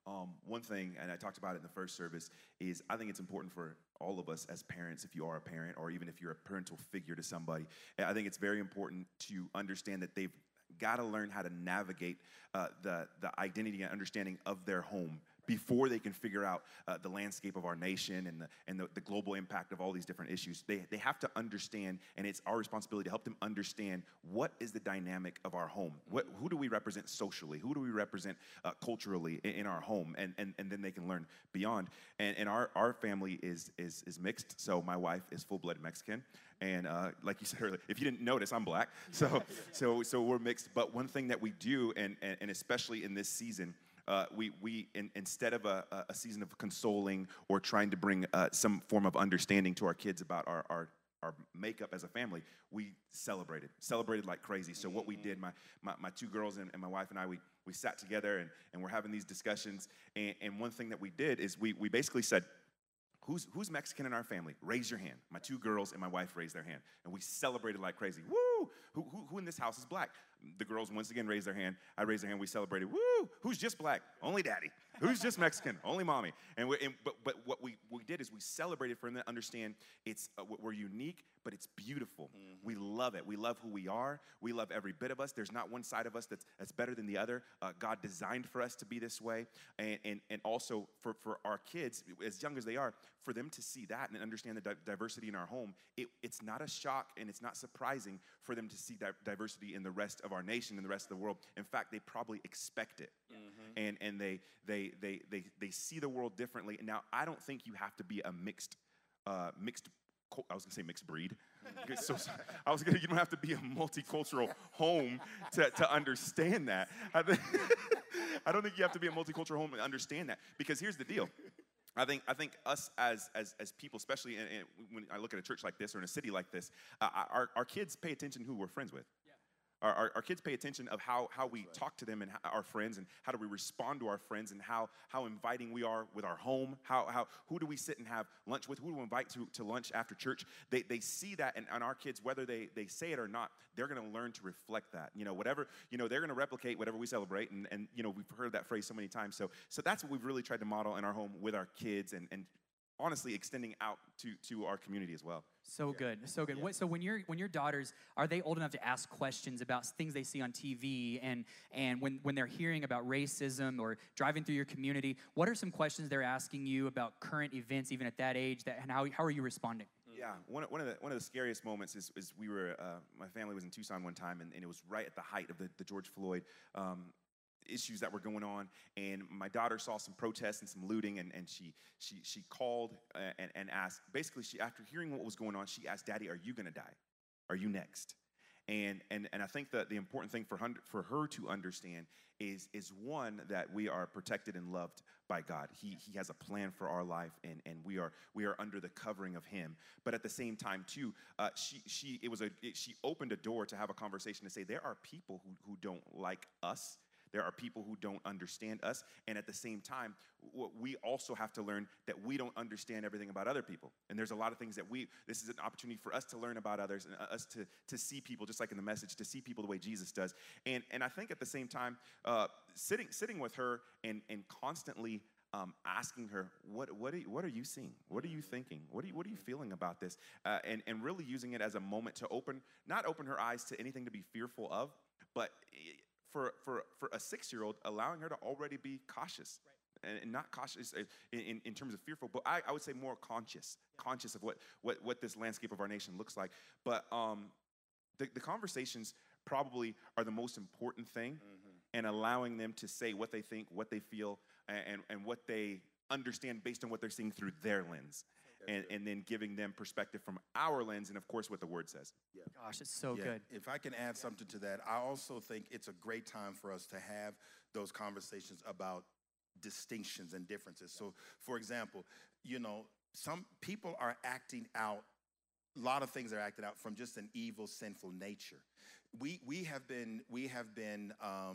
Um, one thing, and I talked about it in the first service, is I think it's important for all of us as parents, if you are a parent, or even if you're a parental figure to somebody, I think it's very important to understand that they've got to learn how to navigate uh, the, the identity and understanding of their home before they can figure out uh, the landscape of our nation and, the, and the, the global impact of all these different issues. They, they have to understand, and it's our responsibility to help them understand what is the dynamic of our home. What, who do we represent socially? Who do we represent uh, culturally in, in our home? And, and, and then they can learn beyond. And, and our, our family is, is, is mixed, so my wife is full-blood Mexican. And uh, like you said earlier, if you didn't notice, I'm black. So, so, so we're mixed. But one thing that we do, and, and, and especially in this season, Uh, we, we in, instead of a, a season of consoling or trying to bring uh, some form of understanding to our kids about our, our, our makeup as a family, we celebrated, celebrated like crazy. So what we did, my, my, my two girls and, and my wife and I, we, we sat together and, and we're having these discussions. And, and one thing that we did is we, we basically said, Who's, who's Mexican in our family? Raise your hand. My two girls and my wife raised their hand. And we celebrated like crazy. Woo! Who, who, who in this house is black? The girls once again raised their hand. I raised their hand. We celebrated. Woo! Who's just black? Only daddy. Who's just Mexican? Only mommy. And, we, and but, but what we, we did is we celebrated for them to understand it's uh, we're unique, but it's beautiful. Mm-hmm. We love it. We love who we are. We love every bit of us. There's not one side of us that's, that's better than the other. Uh, God designed for us to be this way. And, and, and also for, for our kids, as young as they are, for them to see that and understand the di- diversity in our home, it, it's not a shock and it's not surprising for them to see di- diversity in the rest of our nation and the rest of the world. In fact, they probably expect it. Mm-hmm. And, and they, they, they, they, they see the world differently. Now, I don't think you have to be a mixed, uh, mixed I was gonna say mixed breed. so, I was gonna. You don't have to be a multicultural home to, to understand that. I, think, I don't think you have to be a multicultural home to understand that. Because here's the deal. I think I think us as as as people, especially in, in, when I look at a church like this or in a city like this, uh, our our kids pay attention to who we're friends with. Our, our, our kids pay attention of how, how we talk to them and how, our friends, and how do we respond to our friends, and how, how inviting we are with our home, how, how who do we sit and have lunch with, who do we invite to, to lunch after church. They, they see that, and, and our kids, whether they, they say it or not, they're going to learn to reflect that. You know, whatever, you know, they're going to replicate whatever we celebrate, and, and, you know, we've heard that phrase so many times. So, so that's what we've really tried to model in our home with our kids, and, and honestly extending out to, to our community as well. So good, so good. Yeah. What, so when your when your daughters, are they old enough to ask questions about things they see on T V, and and when, when they're hearing about racism or driving through your community, what are some questions they're asking you about current events, even at that age, that, and how, how are you responding? Yeah, one, one, of the, one of the scariest moments is, is we were, uh, my family was in Tucson one time, and, and it was right at the height of the, the George Floyd um, issues that were going on, and my daughter saw some protests and some looting, and, and she she she called uh, and, and asked, basically, she after hearing what was going on, she asked, Daddy, are you gonna die? Are you next? And and and I think that the important thing for her, for her to understand is is one, that we are protected and loved by God. He he has a plan for our life, and, and we are we are under the covering of Him. But at the same time, too, uh, she she it was a it, she opened a door to have a conversation to say there are people who who don't like us. There are people who don't understand us, and at the same time, we also have to learn that we don't understand everything about other people. And there's a lot of things that we, this is an opportunity for us to learn about others, and us to, to see people, just like in the message, to see people the way Jesus does. And and I think at the same time, uh, sitting sitting with her and, and constantly um, asking her, what what are you, what are you seeing? What are you thinking? What are you, what are you feeling about this? Uh, and, and really using it as a moment to open, not open her eyes to anything to be fearful of, but For, for, for a six-year-old, allowing her to already be cautious. Right. And, and not cautious in, in, in terms of fearful, but I, I would say more conscious, yeah. conscious of what, what, what this landscape of our nation looks like. But um, the, the conversations probably are the most important thing, mm-hmm. and allowing them to say what they think, what they feel, and, and, and what they understand based on what they're seeing through their lens. And, and then giving them perspective from our lens, and of course what the Word says. Yeah. Gosh, it's so yeah. good. If I can add something to that, I also think it's a great time for us to have those conversations about distinctions and differences. So, for example, you know, some people are acting out, a lot of things are acted out from just an evil, sinful nature. We we have been we have been um,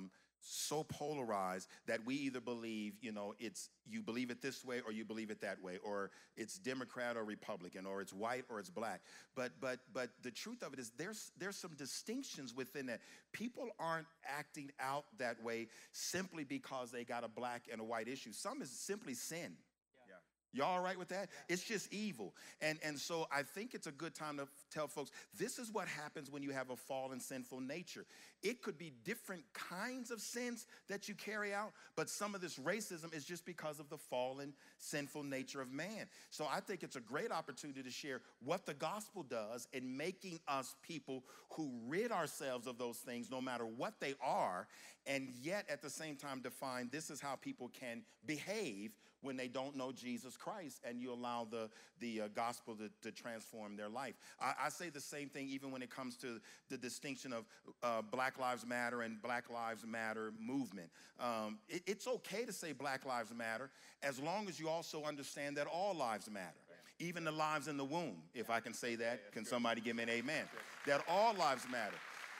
so polarized that we either believe, you know, it's you believe it this way or you believe it that way, or it's Democrat or Republican, or it's white or it's black. But but but the truth of it is there's there's some distinctions within that. People aren't acting out that way simply because they got a black and a white issue. Some is simply sin. Y'all all right with that? Yeah. It's just evil. And, and so I think it's a good time to tell folks, this is what happens when you have a fallen, sinful nature. It could be different kinds of sins that you carry out, but some of this racism is just because of the fallen, sinful nature of man. So I think it's a great opportunity to share what the gospel does in making us people who rid ourselves of those things, no matter what they are, and yet at the same time define this is how people can behave when they don't know Jesus Christ, and you allow the, the uh, gospel to, to transform their life. I, I say the same thing even when it comes to the distinction of uh, Black Lives Matter and Black Lives Matter movement. Um, it, it's okay to say Black Lives Matter as long as you also understand that all lives matter. Even the lives in the womb, if I can say that. Can somebody give me an amen? That all lives matter.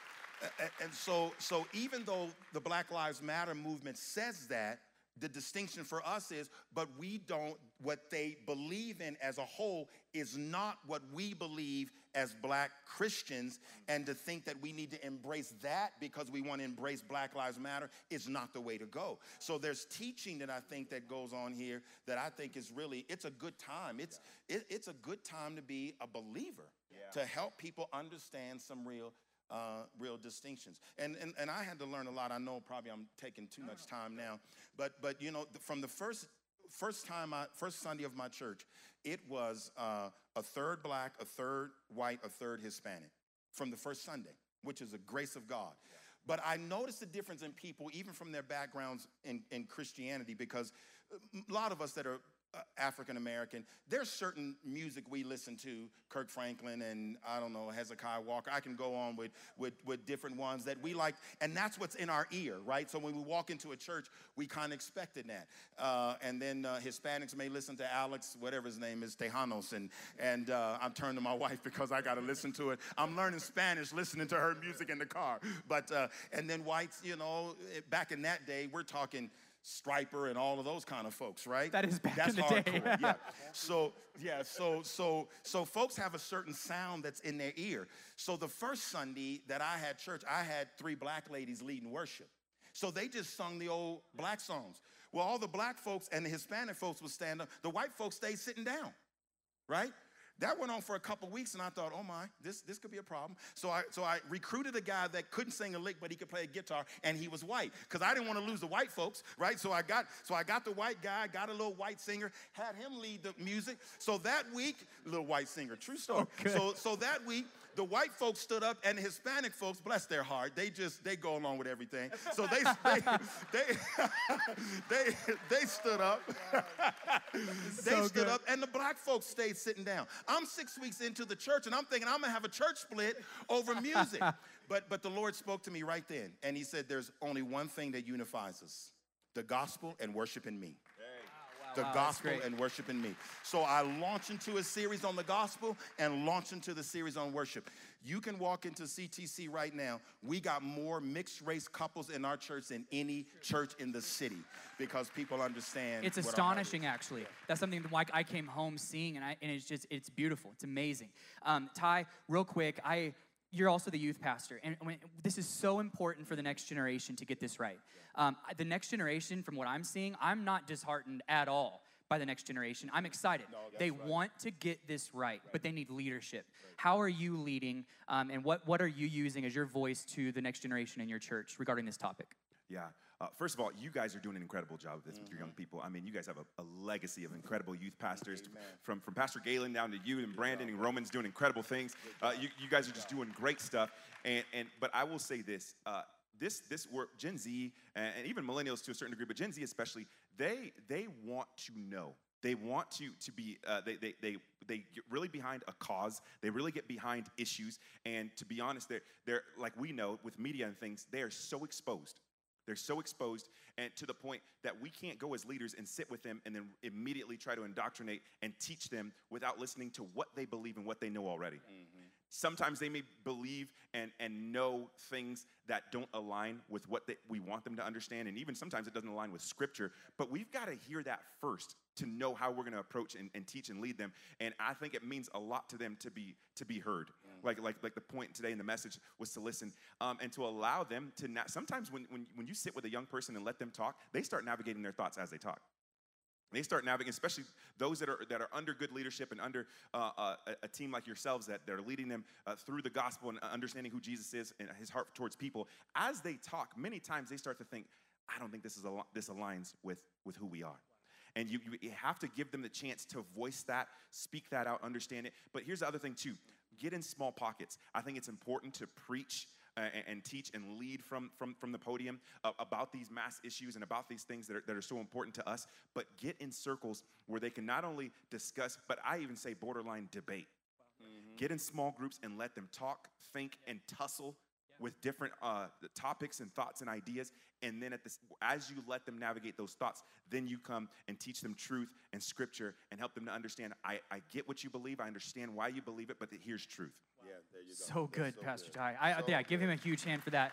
And so, so even though the Black Lives Matter movement says that, the distinction for us is, but we don't, what they believe in as a whole is not what we believe as black Christians, and to think that we need to embrace that because we want to embrace Black Lives Matter is not the way to go. So there's teaching that I think that goes on here that I think is really, it's a good time. It's, it, it's a good time to be a believer, yeah. to help people understand some real Uh, real distinctions. And, and and I had to learn a lot. I know probably I'm taking too much time now, but but you know, from the first first time I first Sunday of my church, it was uh, a third black, a third white, a third Hispanic from the first Sunday, which is a grace of God. Yeah. But I noticed the difference in people, even from their backgrounds in, in Christianity, because a lot of us that are Uh, African American, there's certain music we listen to, Kirk Franklin and I don't know, Hezekiah Walker. I can go on with, with, with different ones that we like, and that's what's in our ear, right? So when we walk into a church, we kind of expected that. Uh, and then uh, Hispanics may listen to Alex, whatever his name is, Tejanos, and, and uh, I'm turning to my wife because I got to listen to it. I'm learning Spanish listening to her music in the car. But, uh, and then whites, you know, back in that day, we're talking Striper and all of those kind of folks, right? That is back that's in the hardcore, day. yeah. So yeah, so so so folks have a certain sound that's in their ear. So the first Sunday that I had church, I had three black ladies leading worship. So they just sung the old black songs. Well, all the black folks and the Hispanic folks would stand up. The white folks stayed sitting down, right? That went on for a couple weeks, and I thought, oh my, this, this could be a problem. So I, so I recruited a guy that couldn't sing a lick, but he could play a guitar, and he was white, because I didn't want to lose the white folks, right? So I got, so I got the white guy, got a little white singer, had him lead the music. So that week, little white singer, true story. Okay. So, so that week, the white folks stood up, and the Hispanic folks, bless their heart, they just, they go along with everything. So they, they, they, they, they stood up. They So stood good. up, and the black folks stayed sitting down. I'm six weeks into the church, and I'm thinking I'm gonna have a church split over music. but, but the Lord spoke to me right then, and he said, there's only one thing that unifies us, the gospel and worship in me. The Wow, gospel that's great. and worship in me. So I launch into a series on the gospel and launch into the series on worship. You can walk into C T C right now. We got more mixed race couples in our church than any church in the city, because people understand. It's what our heart is. astonishing, actually. That's something that, like, I came home seeing, and I and it's just it's beautiful. It's amazing. Um, Ty, real quick, I. You're also the youth pastor, and when, this is so important for the next generation to get this right. Um, the next generation, from what I'm seeing, I'm not disheartened at all by the next generation. I'm excited. No, that's they right. want to get this right, but they need leadership. Right. How are you leading, um, and what, what are you using as your voice to the next generation in your church regarding this topic? Yeah. Uh, first of all, you guys are doing an incredible job of this mm-hmm. with your young people. I mean, you guys have a, a legacy of incredible youth pastors, Amen. from from Pastor Galen down to you and Brandon and Roman's doing incredible things. Uh, you, you guys are just doing great stuff. And and but I will say this: uh, this this work, Gen Z and, and even millennials to a certain degree, but Gen Z especially, they they want to know. They want to to be. Uh, they they they they get really behind a cause. They really get behind issues. And to be honest, they're they're like we know with media and things, they are so exposed. They're so exposed, and to the point that we can't go as leaders and sit with them and then immediately try to indoctrinate and teach them without listening to what they believe and what they know already. Mm-hmm. Sometimes they may believe and, and know things that don't align with what they, we want them to understand. And even sometimes it doesn't align with Scripture. But we've got to hear that first to know how we're going to approach and, and teach and lead them. And I think it means a lot to them to be to be heard. Yeah. Like, like, like the point today in the message was to listen um, and to allow them to na- sometimes when, when, when you sit with a young person and let them talk, they start navigating their thoughts as they talk. They start navigating, especially those that are that are under good leadership and under uh, uh, a team like yourselves that, that are leading them uh, through the gospel and understanding who Jesus is and his heart towards people. As they talk, many times they start to think, I don't think this is a, this aligns with, with who we are. And you, you have to give them the chance to voice that, speak that out, understand it. But here's the other thing too, get in small pockets. I think it's important to preach Uh, and, and teach and lead from, from, from the podium uh, about these mass issues and about these things that are, that are so important to us, but get in circles where they can not only discuss, but I even say borderline debate. Mm-hmm. Get in small groups and let them talk, think, and tussle yeah. with different uh, topics and thoughts and ideas, and then at this, as you let them navigate those thoughts, then you come and teach them truth and Scripture and help them to understand, I, I get what you believe, I understand why you believe it, but here's truth. Yeah, there you go. So good, so Pastor good. Ty. I, so yeah, give good. him a huge hand for that.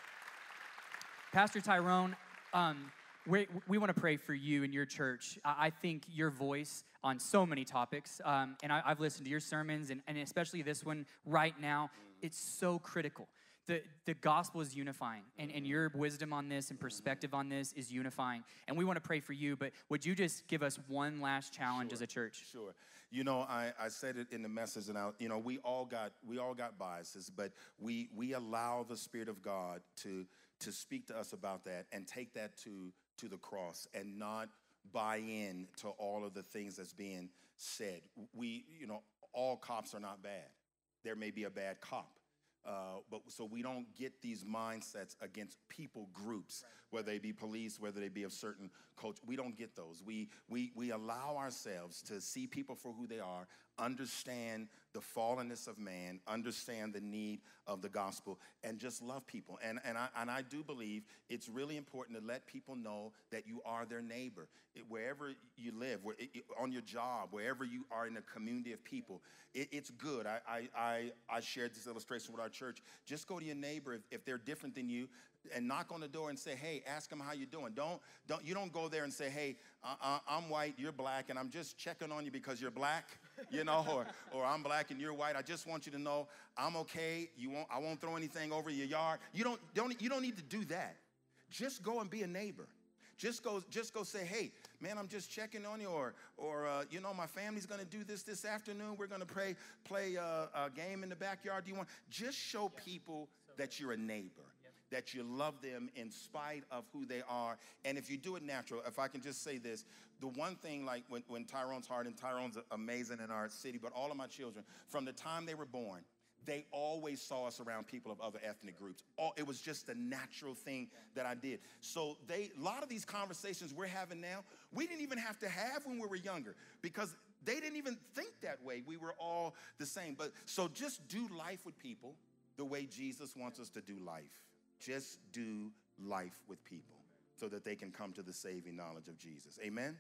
Pastor Tyrone, um, we, we want to pray for you and your church. I, I think your voice on so many topics, um, and I, I've listened to your sermons, and, and especially this one right now, it's so critical. The, the gospel is unifying, and, and your wisdom on this and perspective on this is unifying. And we want to pray for you, but would you just give us one last challenge Sure, as a church? Sure. You know, I, I said it in the message, and I, you know, we all got we all got biases, but we we allow the Spirit of God to to speak to us about that and take that to to the cross and not buy in to all of the things that's being said. We, you know, all cops are not bad. There may be a bad cop. Uh, but so we don't get these mindsets against people groups, whether they be police, whether they be of certain culture. We don't get those. We we we allow ourselves to see people for who they are, understand the fallenness of man, understand the need of the gospel, and just love people. And and I and I do believe it's really important to let people know that you are their neighbor. It, wherever you live, where, it, on your job, wherever you are in a community of people, it, it's good. I, I I I shared this illustration with our church. Just go to your neighbor if, if they're different than you, and knock on the door and say, hey, ask them how you doing. Don't don't you don't go there and say, hey, uh, I'm white, you're black, and I'm just checking on you because you're black, you know, or or I'm black and you're white. I just want you to know I'm okay. You won't I won't throw anything over your yard. You don't don't you don't need to do that. Just go and be a neighbor. Just go, just go say, hey, man, I'm just checking on you, or, or uh, you know, my family's going to do this this afternoon. We're going to play, play uh, a game in the backyard. Do you want? Just show people that you're a neighbor, that you love them in spite of who they are. And if you do it natural, if I can just say this, the one thing, like when, when Tyrone's hard, and Tyrone's amazing in our city, but all of my children, from the time they were born, they always saw us around people of other ethnic groups. All, it was just a natural thing that I did. So they, a lot of these conversations we're having now, we didn't even have to have when we were younger because they didn't even think that way. We were all the same. But so just do life with people the way Jesus wants us to do life. Just do life with people so that they can come to the saving knowledge of Jesus. Amen?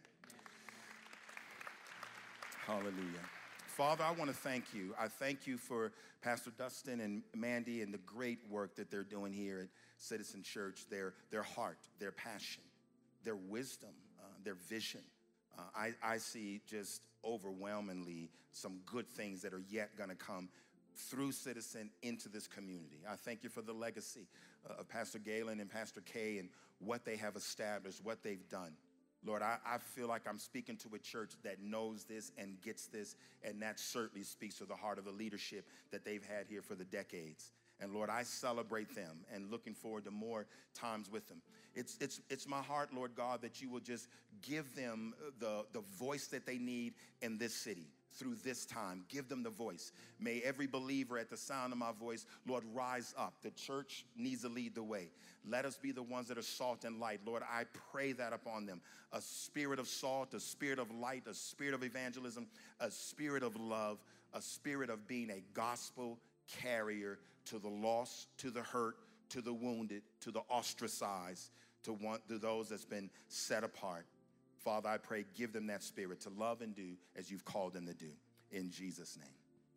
Hallelujah. Father, I want to thank you. I thank you for Pastor Dustin and Mandy and the great work that they're doing here at Citizen Church, their, their heart, their passion, their wisdom, uh, their vision. Uh, I, I see just overwhelmingly some good things that are yet going to come through Citizen into this community. I thank you for the legacy uh, of Pastor Galen and Pastor Kay and what they have established, what they've done. Lord, I, I feel like I'm speaking to a church that knows this and gets this, and that certainly speaks to the heart of the leadership that they've had here for the decades. And Lord, I celebrate them and looking forward to more times with them. It's, it's, it's my heart, Lord God, that you will just give them the, the voice that they need in this city through this time. Give them the voice. May every believer at the sound of my voice, Lord, rise up. The church needs to lead the way. Let us be the ones that are salt and light. Lord, I pray that upon them. A spirit of salt, a spirit of light, a spirit of evangelism, a spirit of love, a spirit of being a gospel carrier to the lost, to the hurt, to the wounded, to the ostracized, to, one, to those that's been set apart. Father, I pray, give them that spirit to love and do as you've called them to do. In Jesus' name,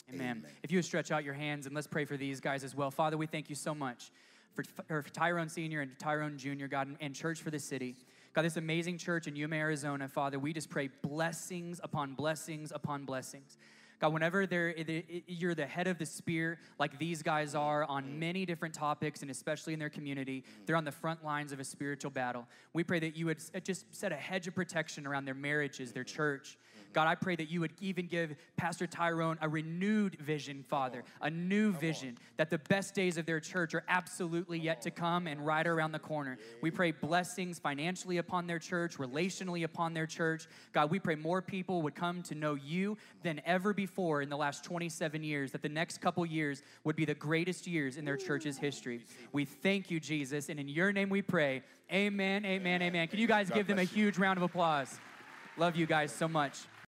Amen. Amen. If you would stretch out your hands and let's pray for these guys as well. Father, we thank you so much for, for Tyrone Senior and Tyrone Junior, God, and, and Church for the City. God, this amazing church in Yuma, Arizona, Father, we just pray blessings upon blessings upon blessings. God, whenever they're, you're the head of the spear, like these guys are on many different topics, and especially in their community, they're on the front lines of a spiritual battle. We pray that you would just set a hedge of protection around their marriages, their church. God, I pray that you would even give Pastor Tyrone a renewed vision, Father, a new vision, that the best days of their church are absolutely yet to come and right around the corner. We pray blessings financially upon their church, relationally upon their church. God, we pray more people would come to know you than ever before in the last twenty-seven years, that the next couple years would be the greatest years in their church's history. We thank you, Jesus, and in your name we pray. Amen, amen, amen. Can you guys give them a huge round of applause? Love you guys so much.